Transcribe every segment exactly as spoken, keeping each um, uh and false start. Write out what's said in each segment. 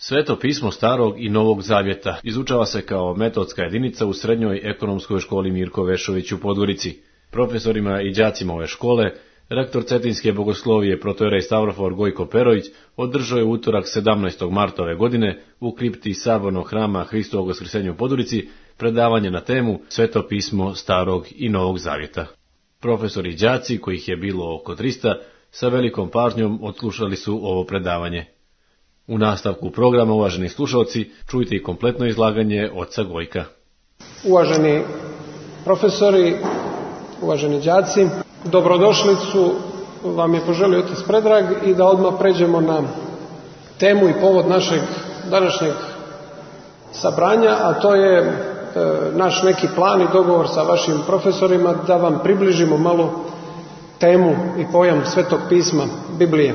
Sveto pismo Starog i Novog Zavjeta izučava se kao metodska jedinica u Srednjoj ekonomskoj školi Mirko Vešović u Podgorici. Profesorima i đacima ove škole, rektor Cetinske bogoslovije protojerej Stavrofor Gojko Perović održao je utorak sedamnaestog marta ove godine u kripti Sabornog hrama Hristovog Vaskrsenja u Podgorici predavanje na temu Sveto pismo Starog i Novog Zavjeta. Profesori i đaci, kojih je bilo oko trista, sa velikom pažnjom odslušali su ovo predavanje. U nastavku programa, uvaženi slušalci, čujte i kompletno izlaganje oca Gojka. Uvaženi profesori, uvaženi đaci, dobrodošlicu vam je poželio otac Predrag i da odmah pređemo na temu i povod našeg današnjeg sabranja, a to je e, naš neki plan i dogovor sa vašim profesorima da vam približimo malo temu i pojam Svetog pisma, Biblije.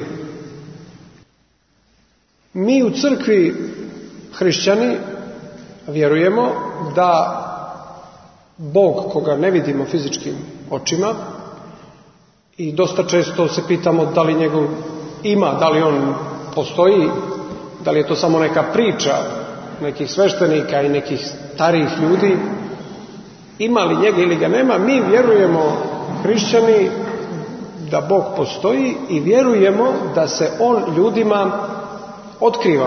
Mi u crkvi hrišćani vjerujemo da Bog, koga ne vidimo fizičkim očima, i dosta često se pitamo da li njegov ima, da li on postoji, da li je to samo neka priča nekih sveštenika i nekih starijih ljudi, ima li njega ili ga nema. Mi vjerujemo, hrišćani, da Bog postoji i vjerujemo da se on ljudima otkriva.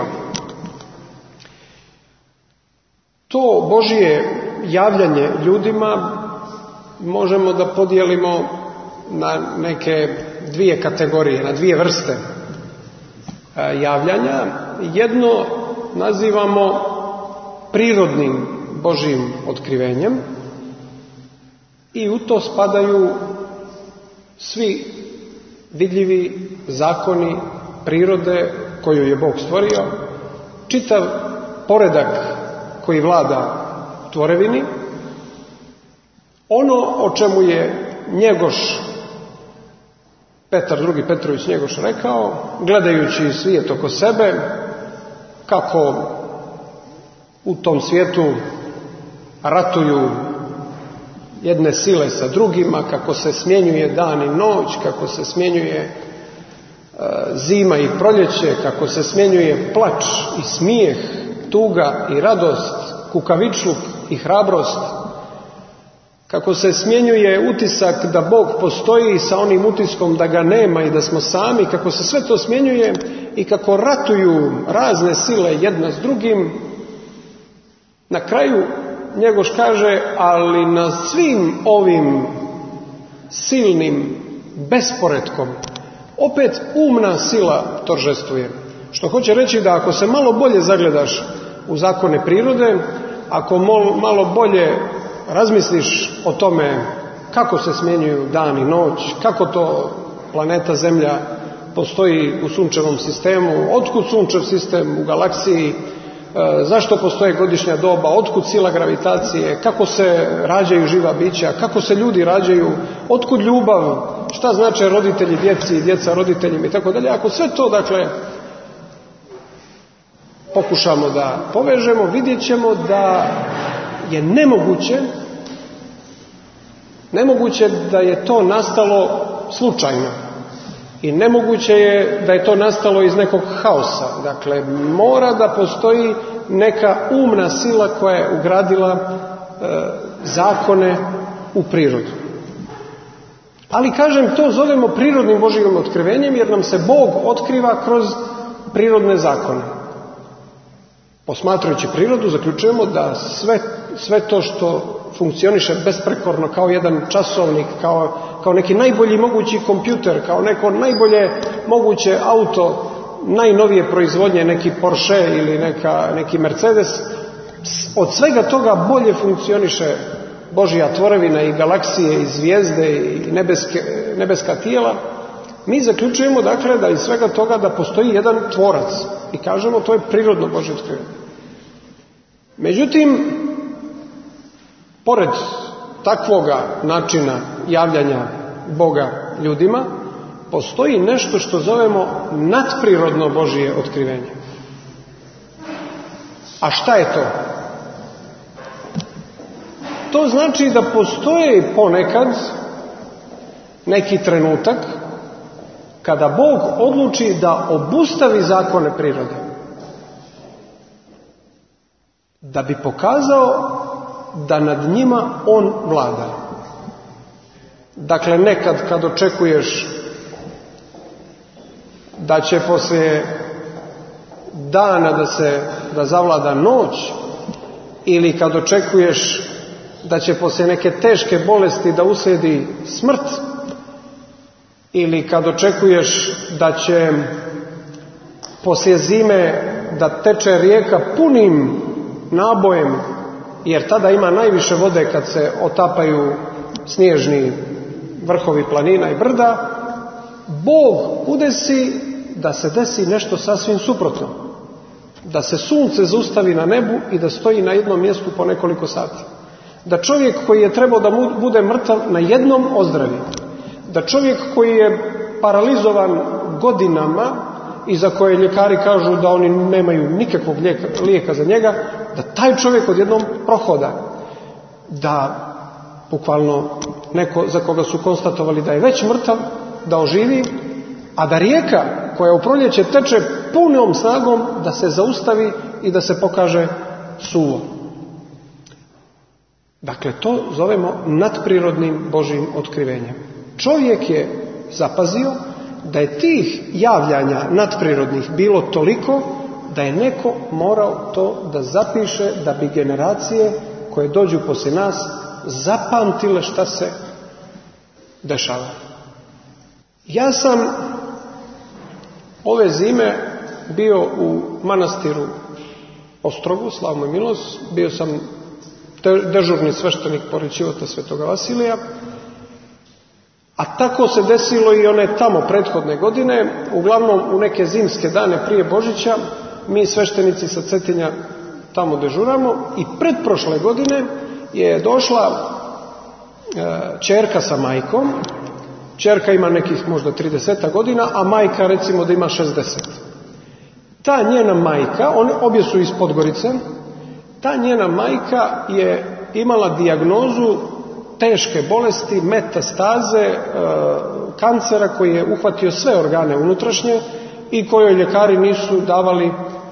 To Božje javljanje ljudima možemo da podijelimo na neke dvije kategorije, na dvije vrste javljanja. Jedno nazivamo prirodnim Božjim otkrivenjem i u to spadaju svi vidljivi zakoni prirode koju je Bog stvorio, čitav poredak koji vlada tvorevini, ono o čemu je Njegoš, Petar drugi Petrović Njegoš rekao, gledajući svijet oko sebe, kako u tom svijetu ratuju jedne sile sa drugima, kako se smjenjuje dan i noć, kako se smjenjuje zima i proljeće, kako se smjenjuje plač i smijeh, tuga i radost, kukavičluk i hrabrost, kako se smjenjuje utisak da Bog postoji sa onim utiskom da ga nema i da smo sami, kako se sve to smjenjuje i kako ratuju razne sile jedna s drugim. Na kraju Njegoš kaže, ali na svim ovim silnim besporedkom opet umna sila торжествuje. Što hoće reći da ako se malo bolje zagledaš u zakone prirode, ako malo bolje razmisliš o tome kako se smjenjuju dan i noć, kako to planeta Zemlja postoji u sunčevom sistemu, otkud sunčev sistem u galaksiji, zašto postoje godišnja doba, otkud sila gravitacije, kako se rađaju živa bića, kako se ljudi rađaju, otkud ljubav, šta znače roditelji djeci i djeca roditeljima i tako dalje. Ako sve to, dakle, pokušamo da povežemo, vidjet ćemo da je nemoguće, nemoguće da je to nastalo slučajno i nemoguće je da je to nastalo iz nekog haosa. Dakle, mora da postoji neka umna sila koja je ugradila e, zakone u prirodu. Ali, kažem, to zovemo prirodnim Božjim otkrivenjem jer nam se Bog otkriva kroz prirodne zakone. Posmatrajući prirodu zaključujemo da sve, sve to što funkcioniše besprekorno kao jedan časovnik, kao, kao neki najbolji mogući kompjuter, kao neko najbolje moguće auto, najnovije proizvodnje, neki Porsche ili neka, neki Mercedes, od svega toga bolje funkcioniše Božja tvorevina i galaksije i zvijezde i nebeske, nebeska tijela. Mi zaključujemo, dakle, da iz svega toga da postoji jedan tvorac i kažemo to je prirodno Božje otkrivenje. Međutim, pored takvoga načina javljanja Boga ljudima, postoji nešto što zovemo nadprirodno Božje otkrivenje. A šta je to? To znači da postoji ponekad neki trenutak kada Bog odluči da obustavi zakone prirode da bi pokazao da nad njima on vlada. Dakle, nekad kad očekuješ da će poslije dana da se da zavlada noć, ili kad očekuješ da će poslije neke teške bolesti da uslijedi smrt, ili kad očekuješ da će poslije zime da teče rijeka punim nabojem, jer tada ima najviše vode kad se otapaju snježni vrhovi planina i brda, Bog udesi da se desi nešto sasvim suprotno. Da se sunce zaustavi na nebu i da stoji na jednom mjestu po nekoliko sati. Da čovjek koji je trebao da bude mrtav na jednom ozdravi. Da čovjek koji je paralizovan godinama i za koje ljekari kažu da oni nemaju nikakvog lijeka, lijeka za njega, da taj čovjek odjednom prohoda. Da bukvalno neko za koga su konstatovali da je već mrtav, da oživi, a da rijeka koja u proljeće teče punom snagom da se zaustavi i da se pokaže suvo. Dakle, to zovemo nadprirodnim Božjim otkrivenjem. Čovjek je zapazio da je tih javljanja nadprirodnih bilo toliko da je neko morao to da zapiše da bi generacije koje dođu poslije nas zapamtile šta se dešava. Ja sam ove zime bio u manastiru Ostrogu, Slav moj milost, bio sam dežurni sveštenik pored Čivota Svetoga Vasilija, a tako se desilo i one tamo prethodne godine, uglavnom u neke zimske dane prije Božića, mi sveštenici sa Cetinja tamo dežuramo i pretprošle godine je došla e, ćerka sa majkom. Ćerka ima nekih možda trideset godina, a majka recimo da ima šezdeset. Ta njena majka, one obje su iz Podgorice, ta njena majka je imala dijagnozu teške bolesti, metastaze, e, kancera koji je uhvatio sve organe unutrašnje i kojoj ljekari nisu davali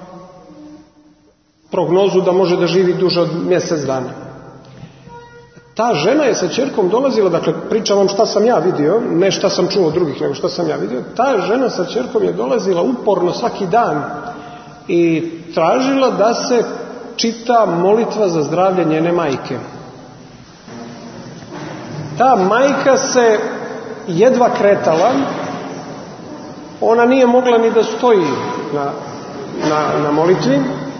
prognozu da može da živi duže od mjesec dana. Ta žena je sa ćerkom dolazila, dakle pričam vam šta sam ja vidio, ne šta sam čuo od drugih, nego šta sam ja vidio. Ta žena sa ćerkom je dolazila uporno svaki dan i tražila da se čita molitva za zdravlje njene majke. Ta majka se jedva kretala, ona nije mogla ni da stoji na, na, na molitvi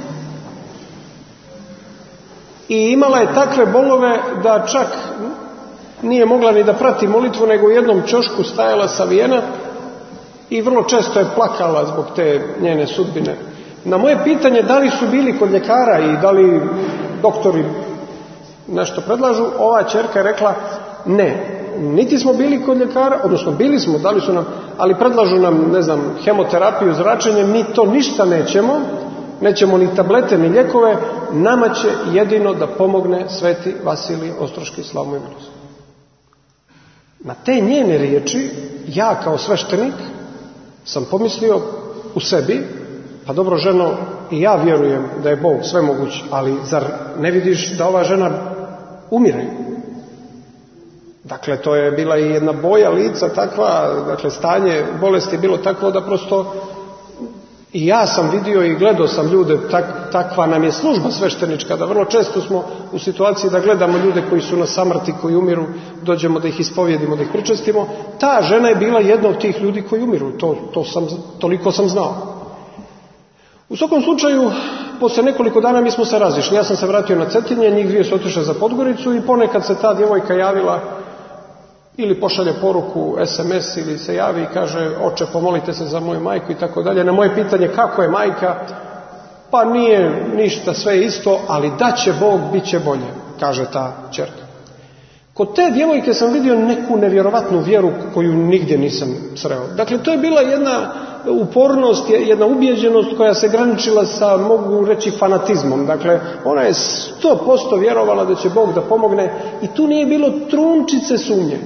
i imala je takve bolove da čak nije mogla ni da prati molitvu, nego u jednom ćošku stajala savijena i vrlo često je plakala zbog te njene sudbine. Na moje pitanje da li su bili kod ljekara i da li doktori nešto predlažu, ova ćerka je rekla ne, niti smo bili kod ljekara, odnosno bili smo, dali su nam, ali predlažu nam, ne znam, hemoterapiju, zračenje, mi to ništa nećemo, nećemo ni tablete, ni lijekove, nama će jedino da pomogne sveti Vasilij Ostroški, Slav mu milost. Na te njene riječi, ja kao sveštenik sam pomislio u sebi, pa dobro ženo, i ja vjerujem da je Bog svemoguć, ali zar ne vidiš da ova žena umire? Dakle, to je bila i jedna boja lica takva, dakle, stanje bolesti je bilo takvo da prosto i ja sam vidio i gledao sam ljude, tak, takva nam je služba sveštenička, da vrlo često smo u situaciji da gledamo ljude koji su na samrti, koji umiru, dođemo da ih ispovjedimo, da ih pričestimo. Ta žena je bila jedna od tih ljudi koji umiru, to, to sam, toliko sam znao. U svakom slučaju, poslije nekoliko dana mi smo se razišli. Ja sam se vratio na Cetinje, njih dvije su otišle za Podgoricu i ponekad se ta djevojka javila ili pošalje poruku es em es ili se javi i kaže oče pomolite se za moju majku i tako dalje. Na moje pitanje kako je majka, pa nije ništa, sve je isto, ali da će Bog, bit će bolje, kaže ta ćerka. Kod te djevojke sam vidio neku nevjerovatnu vjeru koju nigdje nisam sreo. Dakle, to je bila jedna upornost, jedna ubjeđenost koja se graničila sa, mogu reći, fanatizmom. Dakle, ona je sto posto vjerovala da će Bog da pomogne i tu nije bilo trunčice sumnje.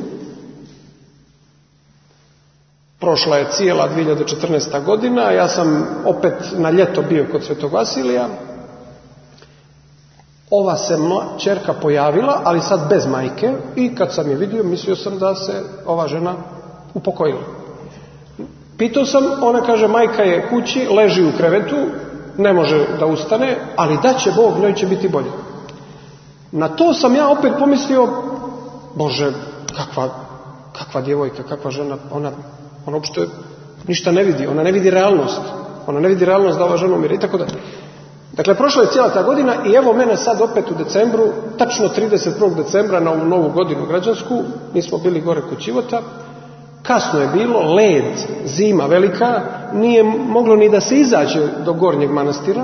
Prošla je cijela dvije hiljade četrnaesta godina, ja sam opet na ljeto bio kod Svetog Vasilija ova se ćerka pojavila, ali sad bez majke, i kad sam je vidio, mislio sam da se ova žena upokojila. Pitao sam, ona kaže, majka je kući, leži u krevetu, ne može da ustane, ali da će Bog, njoj će biti bolje. Na to sam ja opet pomislio, Bože, kakva, kakva djevojka, kakva žena, ona, ona uopšte ništa ne vidi, ona ne vidi realnost, ona ne vidi realnost da ova žena umire i tako da. Dakle, prošla je cijela ta godina i evo mene sad opet u decembru, tačno trideset prvog decembra na ovu novu godinu građansku, mi smo bili gore kod Čivota, kasno je bilo, led, zima velika, nije moglo ni da se izađe do Gornjeg manastira.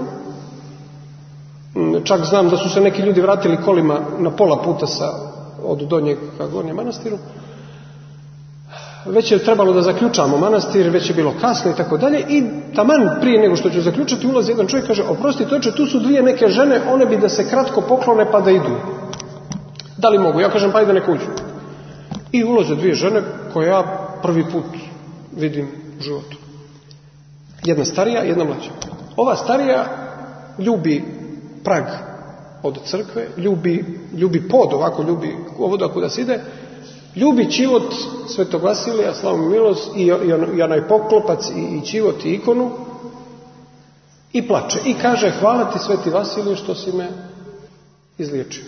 Čak znam da su se neki ljudi vratili kolima na pola puta sa, od Donjeg ka Gornjem manastiru. Već je trebalo da zaključamo manastir, već je bilo kasno i tako dalje, i taman prije nego što ću zaključati ulazi jedan čovjek, kaže, oprosti toče, tu su dvije neke žene, one bi da se kratko poklone pa da idu. Da li mogu? Ja kažem, pa ide neka uđu. I ulaze dvije žene koje ja prvi put vidim u životu. Jedna starija, jedna mlađa. Ova starija ljubi prag od crkve, ljubi, ljubi pod, ovako ljubi ovoda kuda se ide, ljubi čivot Svetog Vasilija, slavu milost, i, i, on, i onaj poklopac, i, i čivot, i ikonu, i plače. I kaže, hvala ti, Sveti Vasilije, što si me izliječio.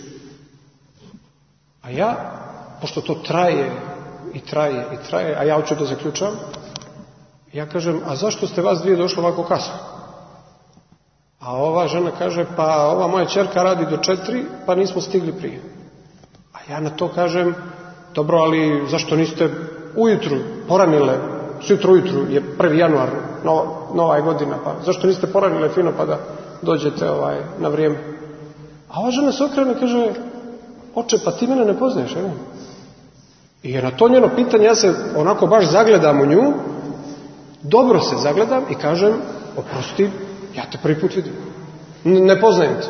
A ja, pošto to traje i traje i traje, a ja hoću da zaključam, ja kažem, a zašto ste vas dvije došli ovako kasno? A ova žena kaže, pa ova moja ćerka radi do četiri, pa nismo stigli prije. A ja na to kažem, dobro, ali zašto niste ujutru poranile, sutra ujutru je prvi januar, nova, nova je godina, pa zašto niste poranile fino pa da dođete ovaj, na vrijeme? A ova žena se okrene i kaže, oče, pa ti mene ne poznaješ, ne? I na to njeno pitanje ja se onako baš zagledam u nju, dobro se zagledam i kažem, oprosti, ja te prvi put vidim, N- ne poznajem te.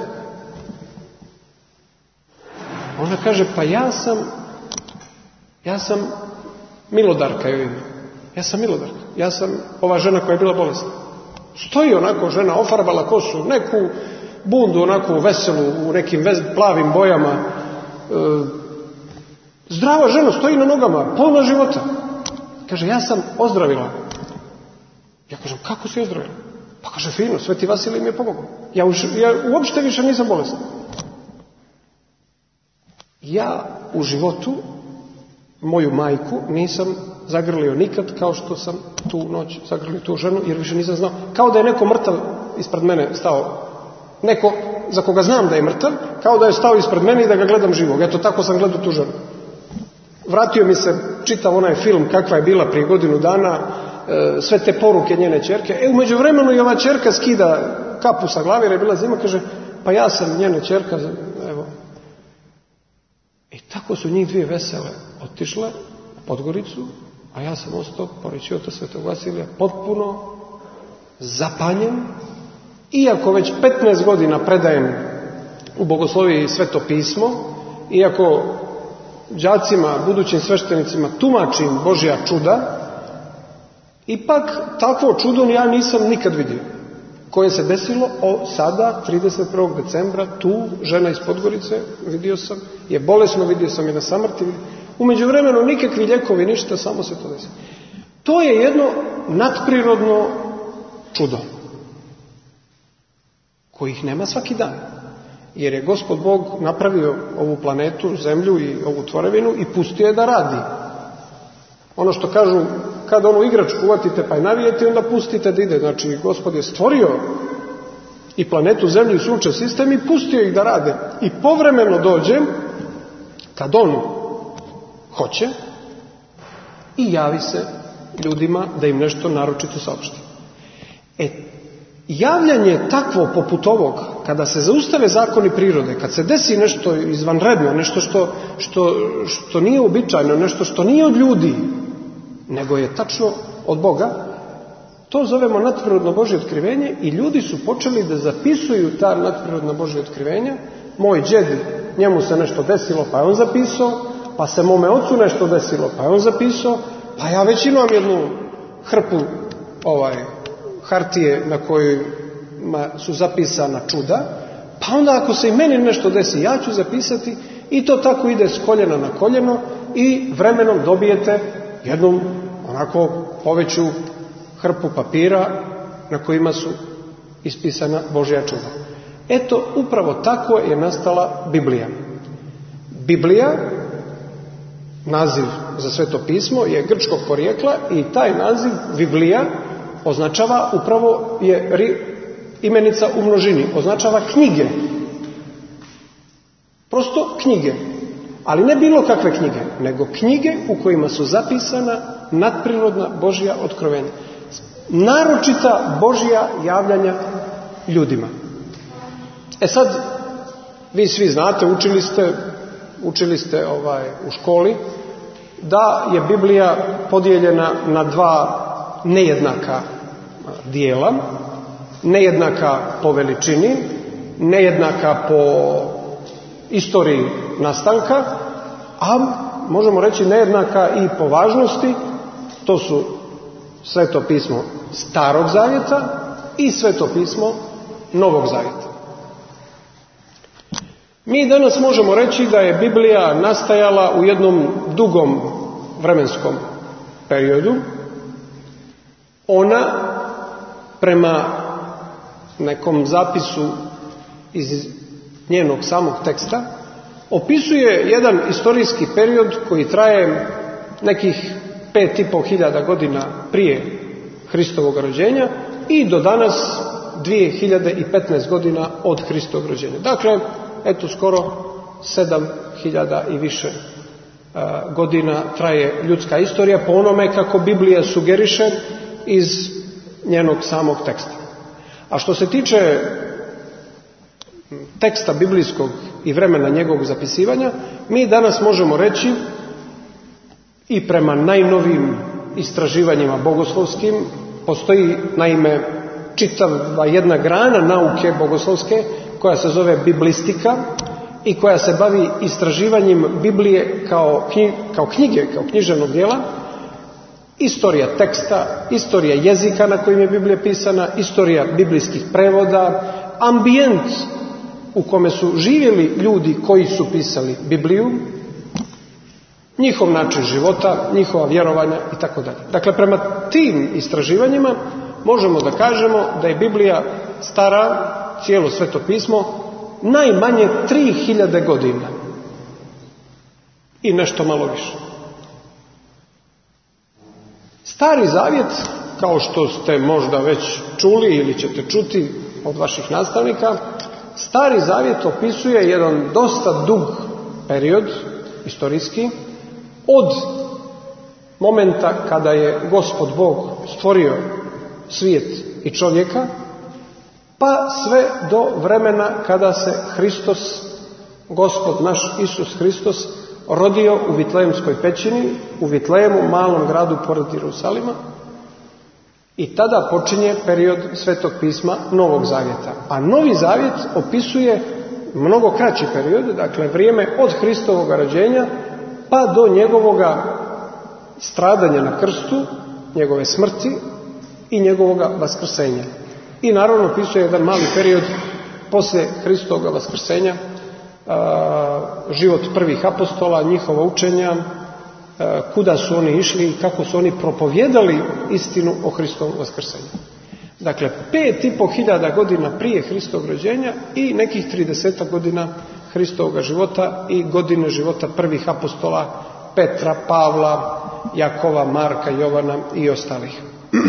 Ona kaže, pa ja sam ja sam Milodarka joj ime. Ja sam Milodarka. Ja sam ova žena koja je bila bolesna. Stoji onako žena, ofarbala kosu, neku bundu onako veselu u nekim vez, plavim bojama. E, zdrava žena, stoji na nogama, polna života. Kaže, ja sam ozdravila. Ja kažem, kako si ozdravila? Pa kaže, fino, Sveti Vasilij mi je pomogao. Ja, už, ja uopšte više nisam bolesna. Ja u životu moju majku nisam zagrlio nikad kao što sam tu noć zagrlio tu ženu, jer više nisam znao. Kao da je neko mrtav ispred mene stao. Neko za koga znam da je mrtav, kao da je stao ispred mene i da ga gledam živog. Eto, tako sam gledao tu ženu. Vratio mi se čitav onaj film kakva je bila prije godinu dana, e, sve te poruke njene ćerke. E, u međuvremenu i ova ćerka skida kapu sa glave jer je bila zima, kaže, pa ja sam njene ćerka, evo. I tako su njih dvije vesele otišle u Podgoricu, a ja sam ostao pored Čivota Svetog Vasilija potpuno zapanjen, iako već petnaest godina predajem u bogosloviji Sveto pismo, iako đacima, budućim sveštenicima tumačim Božja čuda, ipak takvo čudo ja nisam nikad vidio, koje se desilo o sada, trideset prvog decembra, tu žena iz Podgorice, vidio sam, je bolesno, vidio sam je na samrti, u međuvremenu nikakvi lijekovi, ništa, samo se to desi. To je jedno nadprirodno čudo, kojih nema svaki dan, jer je Gospod Bog napravio ovu planetu, zemlju i ovu tvorevinu i pustio je da radi. Ono što kažu, kada onu igračku uvatite pa je navijete, onda pustite da ide. Znači, Gospod je stvorio i planetu, zemlju i sunčev sistem i pustio ih da rade. I povremeno dođe, kad on hoće, i javi se ljudima da im nešto naročito saopšti. E, javljanje takvo poput ovog, kada se zaustave zakoni prirode, kad se desi nešto izvanredno, nešto što, što, što nije uobičajeno, nešto što nije od ljudi, nego je tačno od Boga, to zovemo nadprirodno Božje otkrivenje i ljudi su počeli da zapisuju ta nadprirodna Božje otkrivenja. Moj džedi, njemu se nešto desilo, pa je on zapisao, pa se mome ocu nešto desilo, pa je on zapisao, pa ja već imam jednu hrpu ovaj, hartije na kojima su zapisana čuda, Pa onda ako se i meni nešto desi, ja ću zapisati, i to tako ide s koljena na koljeno i vremenom dobijete jednu onako poveću hrpu papira na kojima su ispisana Božja čuda. Eto, upravo tako je nastala Biblija. Biblija, naziv za Sveto pismo, je grčkog porijekla i taj naziv Biblija označava, upravo je imenica u množini, označava knjige. Prosto knjige. Ali ne bilo kakve knjige, nego knjige u kojima su zapisana nadprirodna Božja otkrovenja. Naročita Božja javljanja ljudima. E sad, vi svi znate, učili ste, učili ste ovaj, u školi, da je Biblija podijeljena na dva nejednaka dijela, nejednaka po veličini, nejednaka po istoriji nastanka, a možemo reći nejednaka i po važnosti. To su Sveto pismo Starog zavjeta i Sveto pismo Novog zavjeta. Mi danas možemo reći da je Biblija nastajala u jednom dugom vremenskom periodu. Ona, prema nekom zapisu iz njenog samog teksta, opisuje jedan istorijski period koji traje nekih pet i pol hiljada godina prije Hristovog rođenja i do danas dvije hiljade petnaest godina od Hristovog rođenja. Dakle, eto skoro sedam hiljada i više uh, godina traje ljudska istorija po onome kako Biblija sugeriše iz njenog samog teksta. A što se tiče teksta biblijskog i vremena njegovog zapisivanja, mi danas možemo reći i prema najnovijim istraživanjima bogoslovskim, postoji naime čitava jedna grana nauke bogoslovske koja se zove biblistika i koja se bavi istraživanjem Biblije kao, knji, kao knjige, kao književnog djela, istorija teksta, istorija jezika na kojim je Biblija pisana, istorija biblijskih prevoda, ambijent u kome su živjeli ljudi koji su pisali Bibliju, njihov način života, njihova vjerovanja i tako dalje. Dakle, prema tim istraživanjima možemo da kažemo da je Biblija stara, cijelo Sveto pismo, najmanje tri hiljade godina i nešto malo više. Stari zavjet, kao što ste možda već čuli ili ćete čuti od vaših nastavnika, Stari zavjet opisuje jedan dosta dug period istorijski od momenta kada je Gospod Bog stvorio svijet i čovjeka, pa sve do vremena kada se Hristos, Gospod naš Isus Hristos, rodio u Vitlejemskoj pećini, u Vitlejemu, malom gradu pored Jerusalima, i tada počinje period Svetog pisma Novog zavjeta. A Novi zavjet opisuje mnogo kraći period, dakle vrijeme od Hristovog rođenja pa do njegovoga stradanja na krstu, njegove smrti i njegovoga vaskrsenja. I naravno opisuje jedan mali period poslije Hristovog vaskrsenja, život prvih apostola, njihova učenja, kuda su oni išli i kako su oni propovjedali istinu o Hristovom vaskrsenju. Dakle, pet i pol hiljada godina prije Hristovog rođenja i nekih tridesetak godina Hristovog života i godine života prvih apostola Petra, Pavla, Jakova, Marka, Jovana i ostalih.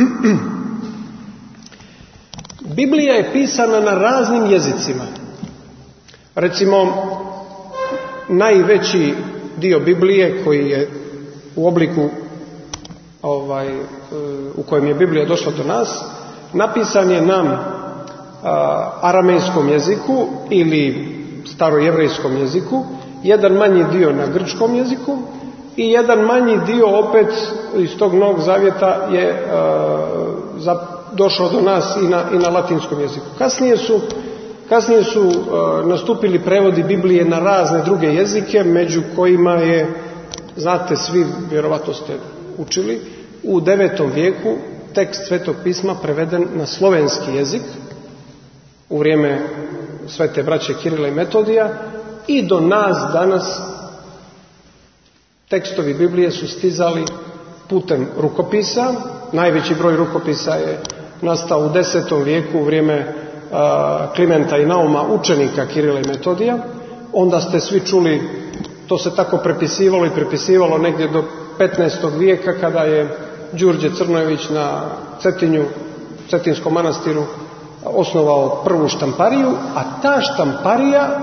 Biblija je pisana na raznim jezicima. Recimo, najveći dio Biblije koji je u obliku ovaj, u kojem je Biblija došla do nas, napisan je na a, aramejskom jeziku ili starojevrejskom jeziku, jedan manji dio na grčkom jeziku i jedan manji dio opet iz tog Novog zavjeta je a, za, došao do nas i na, i na latinskom jeziku. Kasnije su, kasnije su a, nastupili prevodi Biblije na razne druge jezike, među kojima je, znate svi, vjerovatno ste učili, u devetom vijeku tekst Svetog pisma preveden na slovenski jezik u vrijeme svete braće Kirila i Metodija i do nas danas tekstovi Biblije su stizali putem rukopisa. Najveći broj rukopisa je nastao u desetom vijeku u vrijeme a, Klimenta i Nauma, učenika Kirila i Metodija. Onda ste svi čuli, to se tako prepisivalo i prepisivalo negdje do petnaestog vijeka kada je Đurđe Crnojević na Cetinju, Cetinskom manastiru osnovao prvu štampariju, a ta štamparija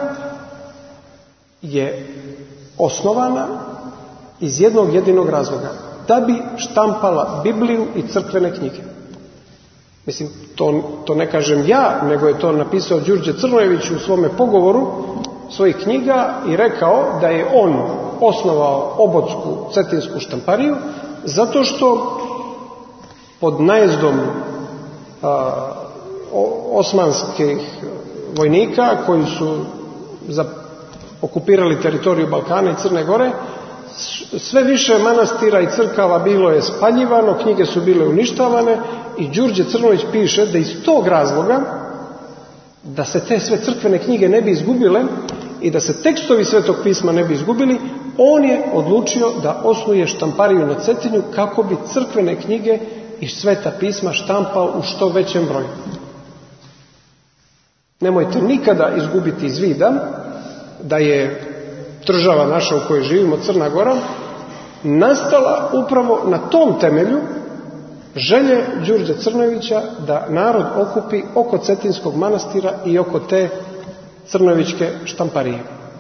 je osnovana iz jednog jedinog razloga, da bi štampala Bibliju i crkvene knjige. Mislim, to, to ne kažem ja, nego je to napisao Đurđe Crnojević u svome pogovoru svojih knjiga i rekao da je on osnovao obotsku cetinsku štampariju zato što pod najezdom a, osmanskih vojnika koji su za, okupirali teritoriju Balkana i Crne Gore, sve više manastira i crkava bilo je spaljivano, knjige su bile uništavane i Đurđe Crnojević piše da iz tog razloga, da se te sve crkvene knjige ne bi izgubile i da se tekstovi Svetog pisma ne bi izgubili, on je odlučio da osnuje štampariju na Cetinju kako bi crkvene knjige i Sveta pisma štampao u što većem broju. Nemojte nikada izgubiti iz vida da je država naša u kojoj živimo, Crna Gora, nastala upravo na tom temelju želje Đurđe Crnojevića da narod okupi oko Cetinskog manastira i oko te crnojevićke štamparije.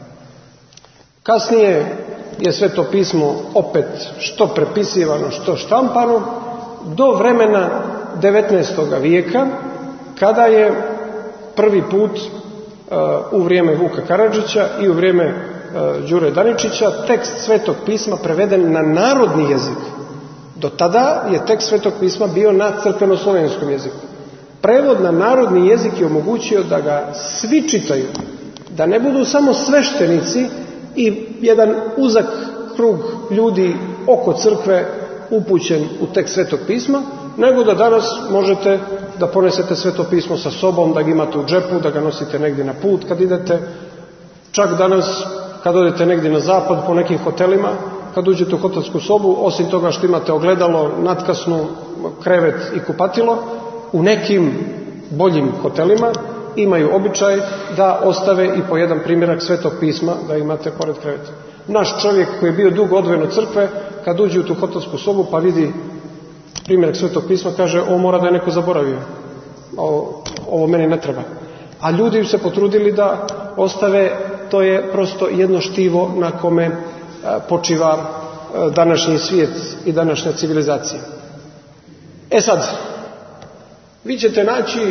Kasnije je Sveto pismo opet što prepisivano, što štampano, do vremena devetnaestog vijeka, kada je prvi put uh, u vrijeme Vuka Karadžića i u vrijeme uh, Đure Daničića tekst Svetog pisma preveden na narodni jezik. Do tada je tekst Svetog pisma bio na crkveno-slovenskom jeziku. Prevod na narodni jezik je omogućio da ga svi čitaju, da ne budu samo sveštenici i jedan uzak krug ljudi oko crkve upućen u tekst Svetog pisma, nego da danas možete da ponesete Sveto pismo sa sobom, da ga imate u džepu, da ga nosite negdje na put kad idete. Čak danas kad odete negdje na zapad po nekim hotelima, kad uđete u hotelsku sobu, osim toga što imate ogledalo, natkasnu, krevet i kupatilo, u nekim boljim hotelima imaju običaj da ostave i po jedan primjerak Svetog pisma da imate pored kreveta. Naš čovjek koji je bio dugo odvojen od crkve, kad uđe u tu hotelsku sobu pa vidi primjerak Svetog pisma, kaže, ovo mora da je neko zaboravio. Ovo, ovo meni ne treba. A ljudi se potrudili da ostave, to je prosto jedno štivo na kome počiva današnji svijet i današnja civilizacija. E sad, vi ćete naći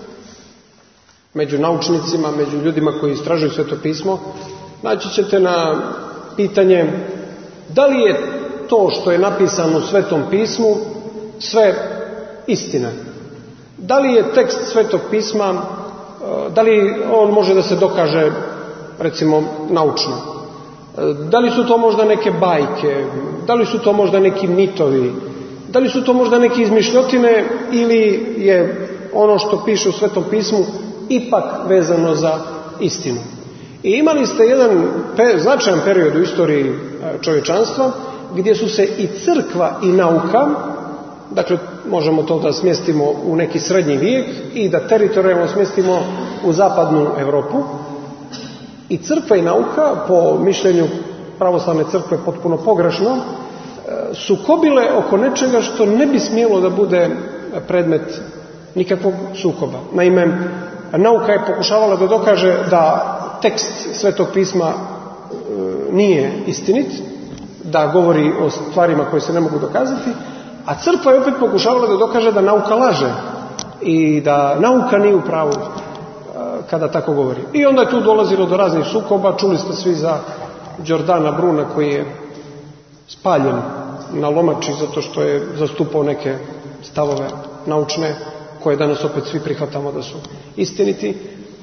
među naučnicima, među ljudima koji istražuju Sveto pismo, naći ćete na pitanje da li je to što je napisano u Svetom pismu sve istina. Da li je tekst Svetog pisma, da li on može da se dokaže, recimo, naučno? Da li su to možda neke bajke, da li su to možda neki mitovi, da li su to možda neke izmišljotine ili je ono što piše u Svetom pismu ipak vezano za istinu. I imali ste jedan pe, značajan period u istoriji čovječanstva gdje su se i crkva i nauka, dakle možemo to da smjestimo u neki srednji vijek i da teritorijalno smjestimo u zapadnu Europu, i crkva i nauka, po mišljenju pravoslavne crkve potpuno pogrešno, sukobile oko nečega što ne bi smjelo da bude predmet nikakvog sukoba. Naime, nauka je pokušavala da dokaže da tekst Svetog pisma nije istinit, da govori o stvarima koje se ne mogu dokazati, a crkva je opet pokušavala da dokaže da nauka laže i da nauka nije u pravu kada tako govori. I onda je tu dolazilo do raznih sukoba. Čuli ste svi za Đordana Bruna koji je spaljen na lomači zato što je zastupao neke stavove naučne koje danas opet svi prihvatamo da su istiniti,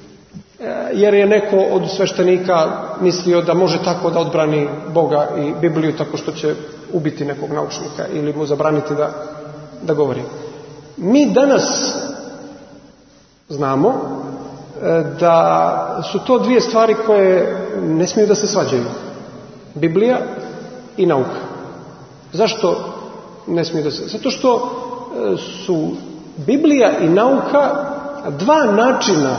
jer je neko od sveštenika mislio da može tako da odbrani Boga i Bibliju tako što će ubiti nekog naučnika ili mu zabraniti da, da govori. Mi danas znamo da su to dvije stvari koje ne smiju da se svađaju. Biblija i nauka. Zašto ne smiju da se... Zato što su Biblija i nauka dva načina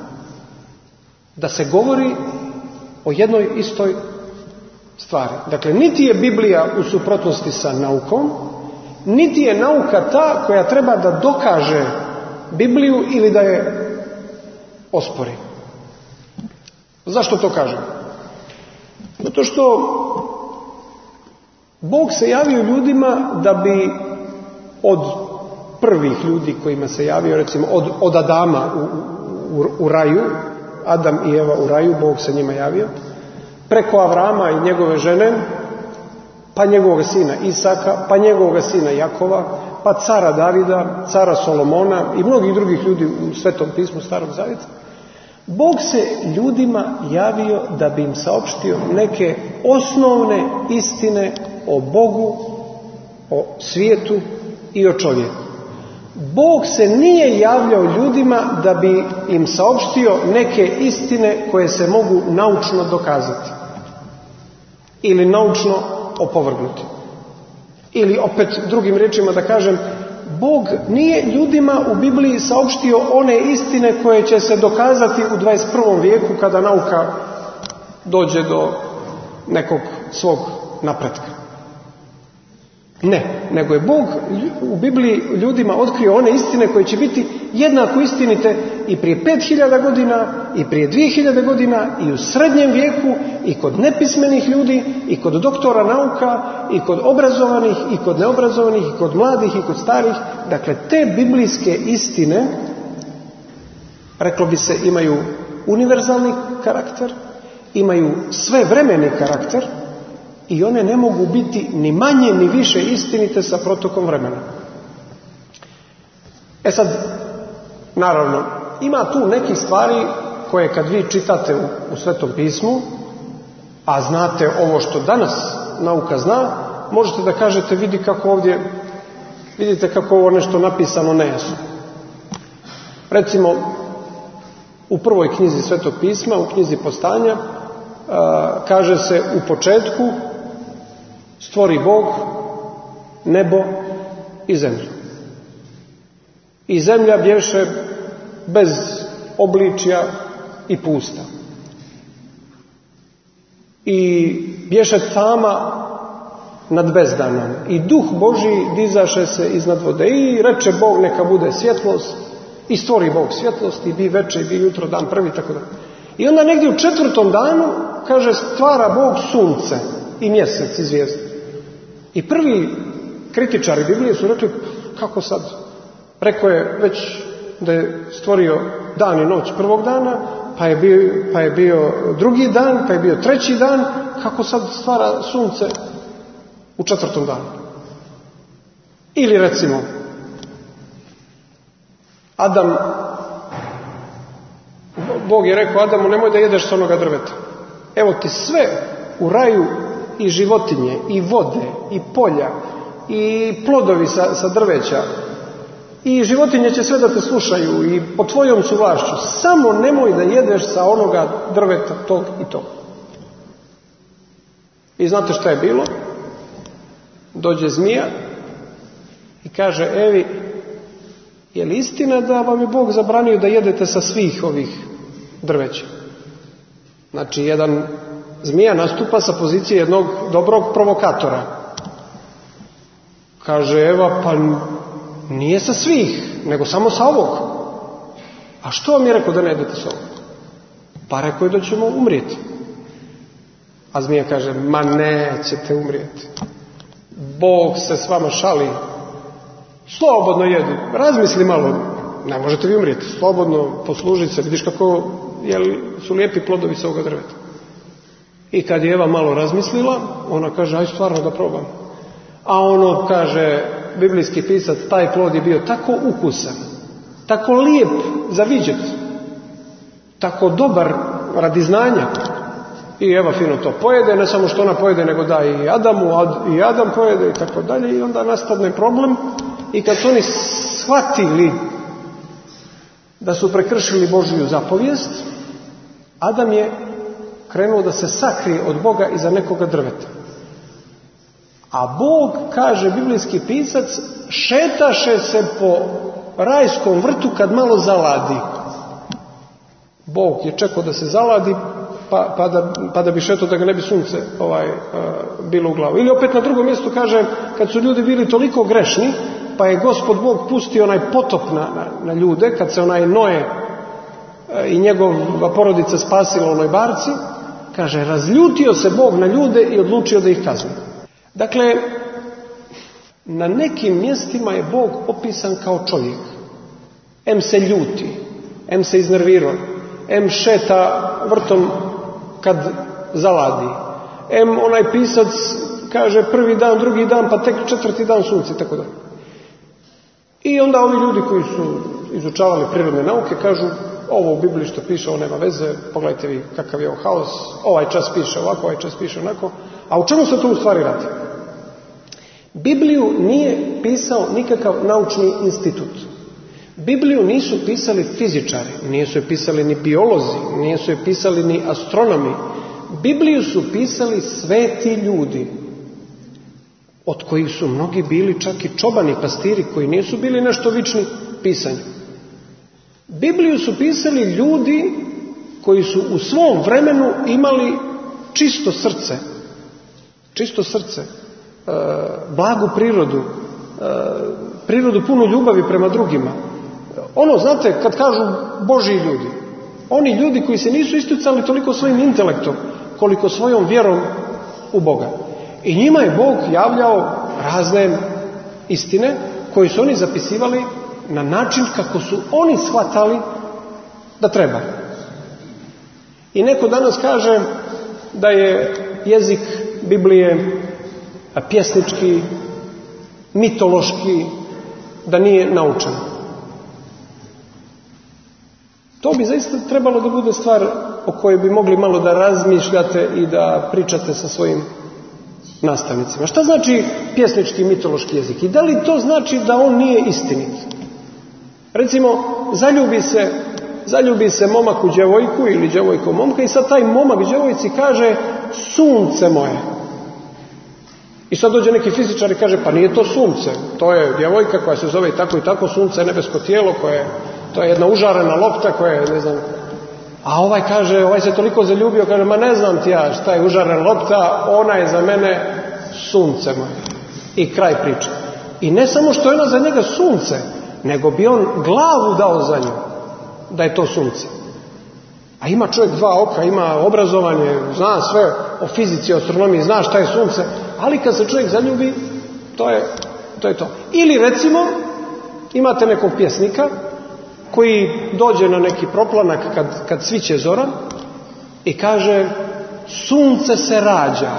da se govori o jednoj istoj stvari. Dakle, niti je Biblija u suprotnosti sa naukom, niti je nauka ta koja treba da dokaže Bibliju ili da je ospori. Zašto to kažem? Zato što Bog se javio ljudima da bi od prvih ljudi kojima se javio, recimo od, od Adama u, u, u raju, Adam i Eva u raju, Bog se njima javio, preko Avrama i njegove žene, pa njegovog sina Isaka, pa njegovog sina Jakova, pa cara Davida, cara Solomona i mnogih drugih ljudi u Svetom pismu Starog zavjeta. Bog se ljudima javio da bi im saopštio neke osnovne istine o Bogu, o svijetu i o čovjeku. Bog se nije javljao ljudima da bi im saopštio neke istine koje se mogu naučno dokazati ili naučno opovrgnuti. Ili opet drugim riječima da kažem, Bog nije ljudima u Bibliji saopštio one istine koje će se dokazati u dvadeset prvom vijeku kada nauka dođe do nekog svog napretka. Ne, nego je Bog u Bibliji ljudima otkrio one istine koje će biti jednako istinite i prije pet hiljada godina, i prije dvije hiljade godina, i u srednjem vijeku, i kod nepismenih ljudi, i kod doktora nauka, i kod obrazovanih, i kod neobrazovanih, i kod mladih, i kod starih. Dakle, te biblijske istine, reklo bi se, imaju univerzalni karakter, imaju svevremeni karakter, i one ne mogu biti ni manje ni više istinite sa protokom vremena. E sad, naravno, ima tu nekih stvari koje kad vi čitate u, u Svetom pismu, a znate ovo što danas nauka zna, možete da kažete, vidi kako ovdje, vidite kako ovo nešto napisano nejasno. Recimo, u prvoj knjizi Svetog pisma, u knjizi Postanja, a, kaže se u početku stvori Bog nebo i zemlju. I zemlja bješe bez obličja i pusta. I bješe tama nad bezdanom. I duh Božji dizaše se iznad vode. I reče Bog neka bude svjetlost. I stvori Bog svjetlost. I bi veče i bi jutro dan prvi, tako da. I onda negdje u četvrtom danu kaže stvara Bog sunce i mjesec i zvijezde. I prvi kritičari Biblije su rekli, kako sad? Rekao je već da je stvorio dan i noć prvog dana, pa je bio, pa je bio drugi dan, pa je bio treći dan, kako sad stvara sunce u četvrtom danu? Ili recimo, Adam, Bog je rekao Adamu, nemoj da jedeš s onoga drveta. Evo ti sve u raju, i životinje, i vode, i polja, i plodovi sa, sa drveća, i životinje će sve da te slušaju, i po tvojom su vlašću. Samo nemoj da jedeš sa onoga drveta, tog i tog. I znate šta je bilo? Dođe zmija i kaže, Evi, je li istina da vam je Bog zabranio da jedete sa svih ovih drveća? Znači, jedan zmija nastupa sa pozicije jednog dobrog provokatora. Kaže Eva, pa nije sa svih, nego samo sa ovog. A što vam je rekao da ne jedete sa ovog? Pa rekao je da ćemo umrijeti. A zmija kaže, ma nećete umrijeti. Bog se s vama šali. Slobodno jedi. Razmisli malo. Ne možete vi umrijeti. Slobodno poslužiti se. Vidiš kako jel, su lijepi plodovi sa ovoga drveta. I kad je Eva malo razmislila, ona kaže, aj stvarno da probam. A ono, kaže biblijski pisac, taj plod je bio tako ukusan, tako lijep za vidjet, tako dobar radi znanja. I Eva fino to pojede, ne samo što ona pojede, nego da i Adamu, i Adam pojede i tako dalje. I onda nastane problem. I kad su oni shvatili da su prekršili Božju zapovijest, Adam je krenuo da se sakrije od Boga iza nekoga drveta. A Bog, kaže biblijski pisac, šetaše se po rajskom vrtu kad malo zaladi. Bog je čekao da se zaladi pa, pa, da, pa da bi šetao da ga ne bi sunce ovaj, uh, bilo u glavu. Ili opet na drugom mjestu kaže, kad su ljudi bili toliko grešni, pa je Gospod Bog pustio onaj potop na, na, na ljude, kad se onaj Noe uh, i njegova porodica spasila u onoj barci, kaže, razljutio se Bog na ljude i odlučio da ih kazni. Dakle, na nekim mjestima je Bog opisan kao čovjek. Em se ljuti, em se iznervirao, em šeta vrtom kad zaladi, em onaj pisac kaže prvi dan, drugi dan, pa tek četvrti dan sunce, tako da. I onda ovi ljudi koji su izučavali prirodne nauke kažu, ovo u Bibliji što piše, ovo nema veze, pogledajte vi kakav je ovo haos, ovaj čas piše ovako, ovaj čas piše onako. A u čemu se to u stvari radi? Bibliju nije pisao nikakav naučni institut. Bibliju nisu pisali fizičari, nisu je pisali ni biolozi, nisu je pisali ni astronomi. Bibliju su pisali sveti ljudi, od kojih su mnogi bili čak i čobani, pastiri, koji nisu bili nešto vični pisanju. Bibliju su pisali ljudi koji su u svom vremenu imali čisto srce, čisto srce, e, blagu prirodu, e, prirodu punu ljubavi prema drugima. Ono, znate, kad kažu Božji ljudi, oni ljudi koji se nisu isticali toliko svojim intelektom, koliko svojom vjerom u Boga. I njima je Bog javljao razne istine koje su oni zapisivali na način kako su oni shvatali da treba. I neko danas kaže da je jezik Biblije pjesnički, mitološki, da nije naučan. To bi zaista trebalo da bude stvar o kojoj bi mogli malo da razmišljate i da pričate sa svojim nastavnicima. Šta znači pjesnički, mitološki jezik? I da li to znači da on nije istinit? Recimo, zaljubi se, zaljubi se momak u djevojku ili djevojka u momka i sad taj momak djevojci kaže sunce moje. I sad dođe neki fizičar i kaže pa nije to sunce, to je djevojka koja se zove i tako i tako, sunce je nebesko tijelo, koje, to je jedna užarena lopta koja je, ne znam, a ovaj kaže, ovaj se toliko zaljubio, kaže ma ne znam ti ja šta je užarena lopta, ona je za mene sunce moje. I kraj priče. I ne samo što je ona za njega sunce, nego bi on glavu dao za nju, da je to sunce. A ima čovjek dva oka, ima obrazovanje, zna sve o fizici, o astronomiji, zna šta je sunce, ali kad se čovjek zaljubi, to je to. Je to. Ili recimo, imate nekog pjesnika koji dođe na neki proplanak kad, kad sviće zora i kaže sunce se rađa.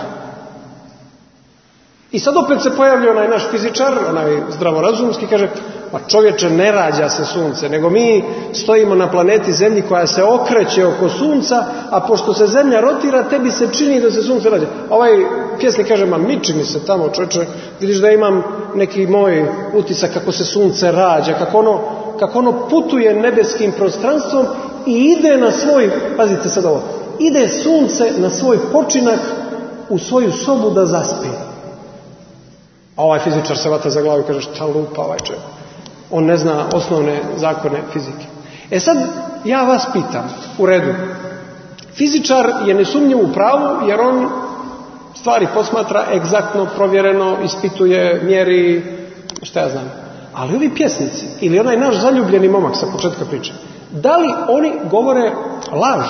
I sad opet se pojavlja onaj naš fizičar, onaj zdravorazumski, kaže pa čovječe, ne rađa se sunce, nego mi stojimo na planeti Zemlji koja se okreće oko sunca, a pošto se Zemlja rotira, tebi se čini da se sunce rađa. Ovaj pjesnik kaže, ma miči mi se tamo, čovječe, vidiš da imam neki moj utisak kako se sunce rađa, kako ono, kako ono putuje nebeskim prostranstvom i ide na svoj, pazite sad ovo, ide sunce na svoj počinak u svoju sobu da zaspi. A ovaj fizičar se vata za glavu i kaže, šta lupa ovaj čovjek. On ne zna osnovne zakone fizike. E sad, ja vas pitam, u redu, fizičar je nesumnjiv u pravu jer on stvari posmatra egzaktno, provjereno, ispituje, mjeri, šta ja znam. Ali ovi pjesnici, ili onaj naš zaljubljeni momak sa početka priče, da li oni govore laž?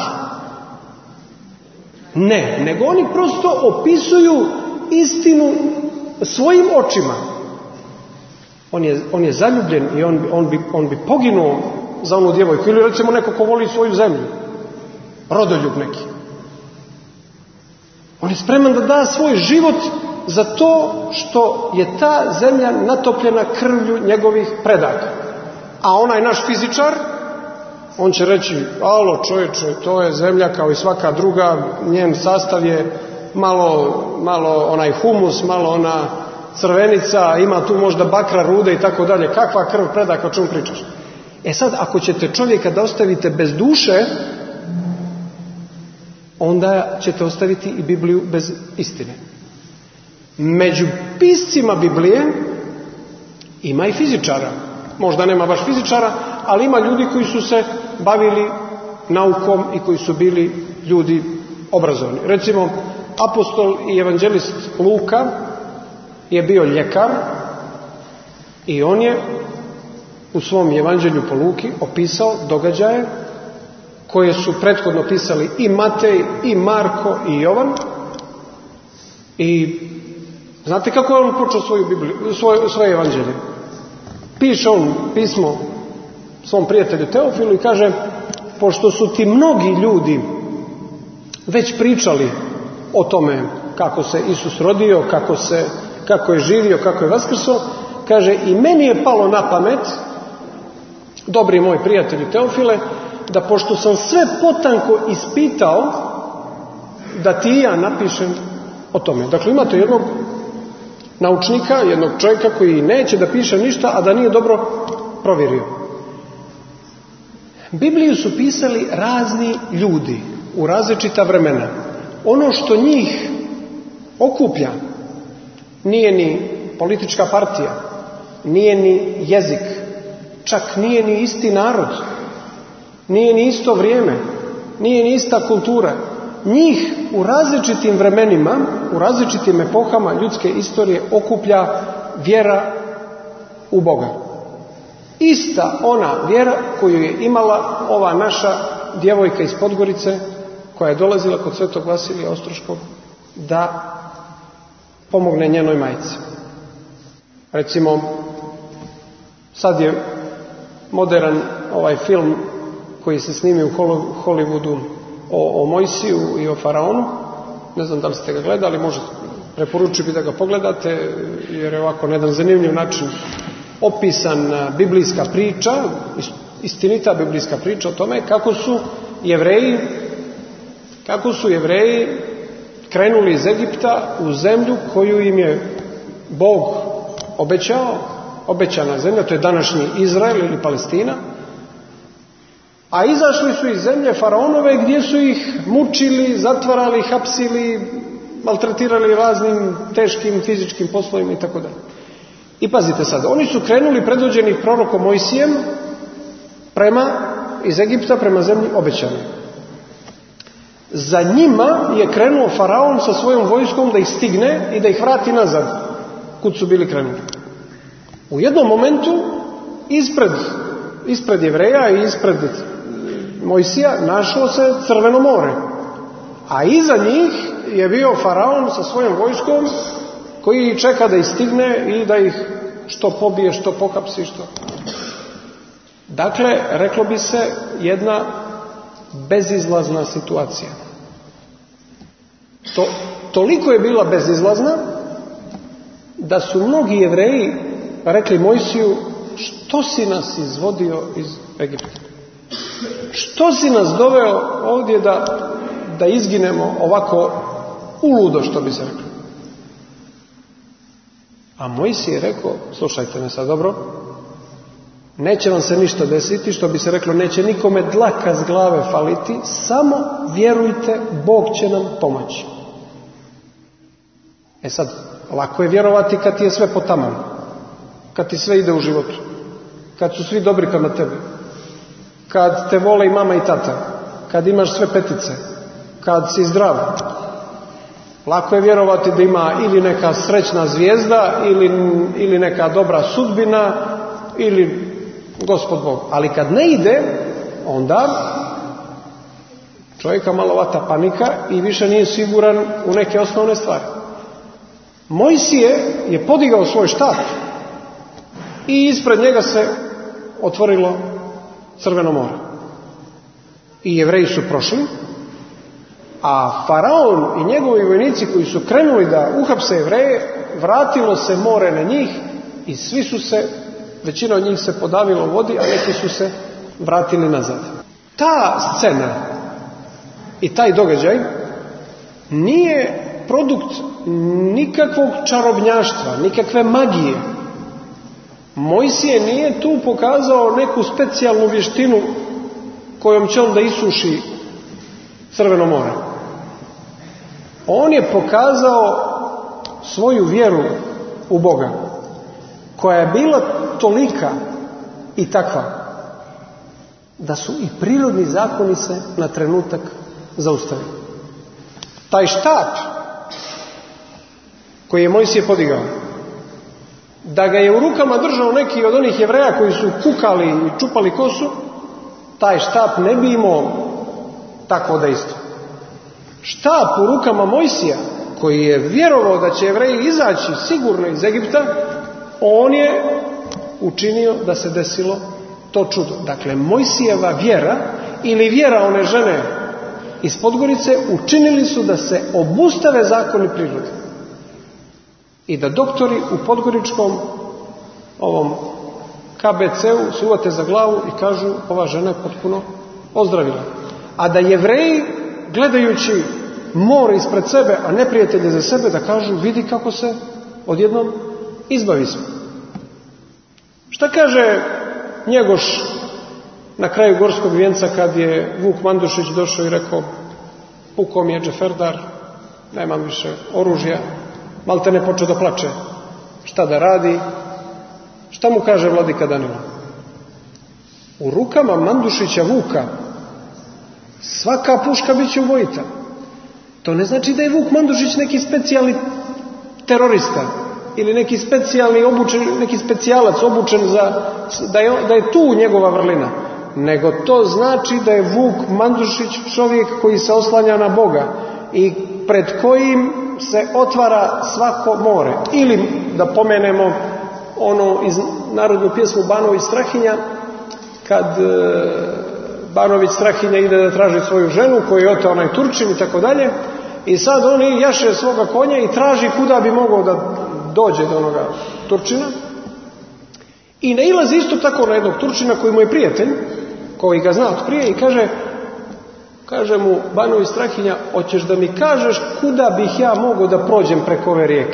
Ne, nego oni prosto opisuju istinu svojim očima. On je, on je zaljubljen i on, on, bi, on bi poginuo za onu djevojku. Ili recimo neko ko voli svoju zemlju. Rodoljub neki. On je spreman da da svoj život za to što je ta zemlja natopljena krvlju njegovih predaka. A onaj naš fizičar, on će reći, alo čovječe, to je zemlja kao i svaka druga, njen sastav je malo, malo onaj humus, malo ona crvenica, ima tu možda bakra, rude i tako dalje. Kakva krv predaka, o čemu pričaš? E sad, ako ćete čovjeka da ostavite bez duše, onda ćete ostaviti i Bibliju bez istine. Među piscima Biblije ima i fizičara. Možda nema baš fizičara, ali ima ljudi koji su se bavili naukom i koji su bili ljudi obrazovani. Recimo, apostol i evanđelist Luka je bio ljekar i on je u svom evanđelju po Luki opisao događaje koje su prethodno pisali i Matej, i Marko, i Jovan. I znate kako je on počeo svoju Bibliju, svoje, svoje evanđelje? Piše on pismo svom prijatelju Teofilu i kaže: pošto su ti mnogi ljudi već pričali o tome kako se Isus rodio, kako, se, kako je živio, kako je vaskrso, kaže, i meni je palo na pamet, dobri moj prijatelju Teofile, da pošto sam sve potanko ispitao, da ti i ja napišem o tome. Dakle, imate jednog naučnika, jednog čovjeka koji neće da piše ništa, a da nije dobro provjerio. Bibliju su pisali razni ljudi u različita vremena. Ono što njih okuplja nije ni politička partija, nije ni jezik, čak nije ni isti narod, nije ni isto vrijeme, nije ni ista kultura. Njih u različitim vremenima, u različitim epohama ljudske istorije okuplja vjera u Boga. Ista ona vjera koju je imala ova naša djevojka iz Podgorice, koja je dolazila kod svetog Vasilija Ostroškog da pomogne njenoj majci. Recimo, sad je modern ovaj film koji se snimi u Hollywoodu o, o Mojsiju i o Faraonu. Ne znam da li ste ga gledali, možete, preporučujem bi da ga pogledate, jer je ovako na jedan zanimljiv način opisan biblijska priča, istinita biblijska priča o tome kako su Jevreji kako su Jevreji krenuli iz Egipta u zemlju koju im je Bog obećao, obećana zemlja, to je današnji Izrael ili Palestina, a izašli su iz zemlje Faraonove gdje su ih mučili, zatvarali, hapsili, maltretirali raznim teškim fizičkim poslovima i tako dalje. I pazite sad, oni su krenuli predvođeni prorokom Mojsijem prema, iz Egipta prema zemlji obećanoj. Za njima je krenuo Faraon sa svojom vojskom da ih stigne i da ih vrati nazad kud su bili krenuli. U jednom momentu ispred, ispred Jevreja i ispred Mojsija našlo se Crveno more, a iza njih je bio Faraon sa svojom vojskom koji čeka da ih stigne i da ih što pobije, što pohapsi, što... Dakle, reklo bi se jedna bezizlazna situacija. To, toliko je bila bezizlazna da su mnogi Jevreji rekli Mojsiju: što si nas izvodio iz Egipta? Što si nas doveo ovdje da, da izginemo ovako uludo, što bi se reklo? A Mojsije je rekao: slušajte me sad dobro, neće vam se ništa desiti, što bi se reklo, neće nikome dlaka s glave faliti, samo vjerujte, Bog će nam pomoći. E sad, lako je vjerovati kad ti je sve potamano, kad ti sve ide u životu, kad su svi dobri prema tebi, kad te vole i mama i tata, kad imaš sve petice, kad si zdrav. Lako je vjerovati da ima ili neka srećna zvijezda, ili, ili neka dobra sudbina, ili Gospod Bog. Ali kad ne ide, onda čovjeka malo vata panika i više nije siguran u neke osnovne stvari. Mojsije je podigao svoj štap i ispred njega se otvorilo Crveno more. I Jevreji su prošli, a Faraon i njegovi vojnici koji su krenuli da uhapse Jevreje, vratilo se more na njih i svi su se, većina od njih se podavila u vodi, a neki su se vratili nazad. Ta scena i taj događaj nije produkt nikakvog čarobnjaštva, nikakve magije. Mojsije nije tu pokazao neku specijalnu vještinu kojom će on da isuši Crveno more. On je pokazao svoju vjeru u Boga, koja je bila tolika i takva da su i prirodni zakoni se na trenutak zaustavili. Taj štap koji je Mojsije podigao, da ga je u rukama držao neki od onih Jevreja koji su kukali i čupali kosu, taj štap ne bi imao takvo dejstvo. Štap u rukama Mojsija, koji je vjerovao da će Jevreji izaći sigurno iz Egipta, on je učinio da se desilo to čudo. Dakle, Mojsijeva vjera ili vjera one žene iz Podgorice učinili su da se obustave zakoni prirode. I da doktori u podgoričkom ovom K B C-u se uvate za glavu i kažu ova žena je potpuno ozdravila. A da Jevreji, gledajući more ispred sebe, a neprijatelje za sebe, da kažu vidi kako se odjednom izbavi smo. Šta kaže Njegoš na kraju Gorskog vijenca kad je Vuk Mandušić došao i rekao pukao mi je džeferdar, nemam više oružja, malte ne počeo da plače. Šta da radi? Šta mu kaže vladika Danilo? U rukama Mandušića Vuka svaka puška bit će ubojita. To ne znači da je Vuk Mandušić neki specijalni terorista ili neki specijalni obučen, neki specijalac obučen za, da je, da je tu njegova vrlina. Nego to znači da je Vuk Mandušić čovjek koji se oslanja na Boga i pred kojim se otvara svako more. Ili da pomenemo ono iz narodnu pjesmu Banović Strahinja, kad e, Banović Strahinja ide da traži svoju ženu koju je oteo onaj Turčin i tako dalje, i sad oni jaše svoga konja i traži kuda bi mogao da dođe do onoga Turčina i nailazi isto tako na jednog Turčina koji mu je prijatelj, koji ga zna od prije, i kaže kaže mu Banović Strahinja, hoćeš da mi kažeš kuda bih ja mogao da prođem preko ove rijeke?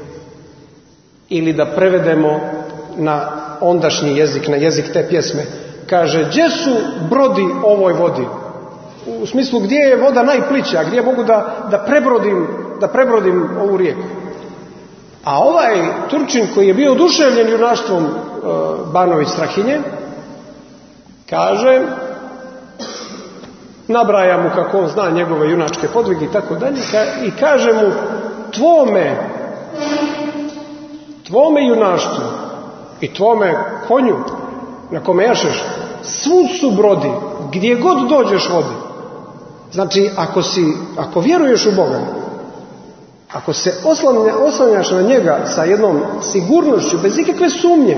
Ili da prevedemo na ondašnji jezik, na jezik te pjesme, kaže, gdje su brodi ovoj vodi? U smislu, gdje je voda najplića, gdje mogu da, da prebrodim da prebrodim ovu rijeku? A ovaj Turčin koji je bio oduševljen junaštvom e, Banović Strahinje, kaže, nabraja mu kako on zna njegove junačke podvige i tako dalje, i kaže mu, tvome tvome junaštvu i tvome konju na kome jašeš, svud su brodi, gdje god dođeš vodi. Znači, ako si, ako vjeruješ u Boga, ako se oslanja, oslanjaš na njega sa jednom sigurnošću, bez ikakve sumnje,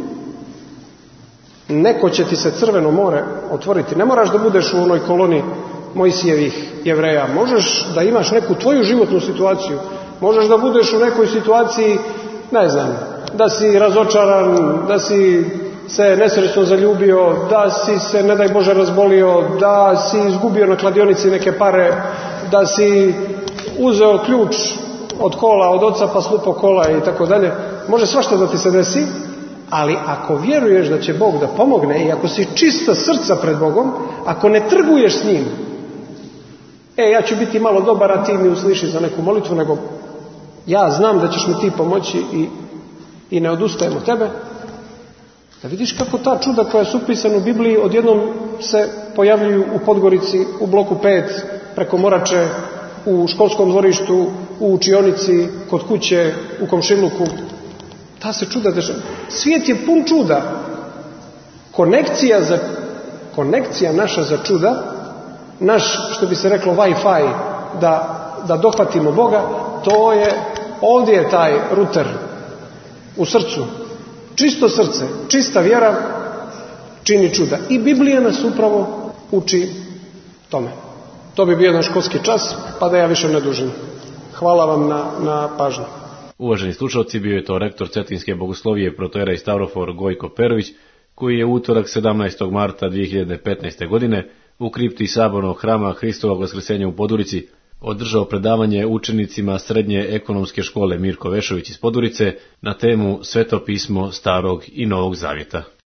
neko će ti se Crveno more otvoriti. Ne moraš da budeš u onoj koloni Mojsijevih Jevreja. Možeš da imaš neku tvoju životnu situaciju. Možeš da budeš u nekoj situaciji, ne znam, da si razočaran, da si se nesrećno zaljubio, da si se, ne daj Bože, razbolio, da si izgubio na kladionici neke pare, da si uzeo ključ od kola, od oca pa slupo kola i tako dalje. Može svašta da ti se desi, ali ako vjeruješ da će Bog da pomogne i ako si čista srca pred Bogom, ako ne trguješ s njim, e, ja ću biti malo dobar, a ti mi usliši za neku molitvu, nego ja znam da ćeš mi ti pomoći i, i ne odustajem od tebe, da vidiš kako ta čuda koja su upisana u Bibliji odjednom se pojavljuju u Podgorici, u bloku pet, preko Morače, u školskom dvorištu, u učionici, kod kuće, u komšiluku. Ta se čuda dešava. Svijet je pun čuda. Konekcija, za, konekcija naša za čuda, naš, što bi se reklo, Wi-Fi, da, da dohvatimo Boga, to je, ovdje je taj ruter u srcu. Čisto srce, čista vjera čini čuda. I Biblija nas upravo uči tome. To bi bio jedan školski čas, pa da ja više ne dužim. Hvala vam na, na pažnju. Uvaženi slušalci, bio je to rektor Cetinske bogoslovije protoijerej Stavrofor Gojko Perović, koji je u utorak sedamnaestog marta dvije hiljade petnaeste. godine u kripti sabornog hrama Hristovog Vaskrsenja u Podgorici održao predavanje učenicima Srednje ekonomske škole Mirko Vešović iz Podgorice na temu Sveto pismo Starog i Novog Zavjeta.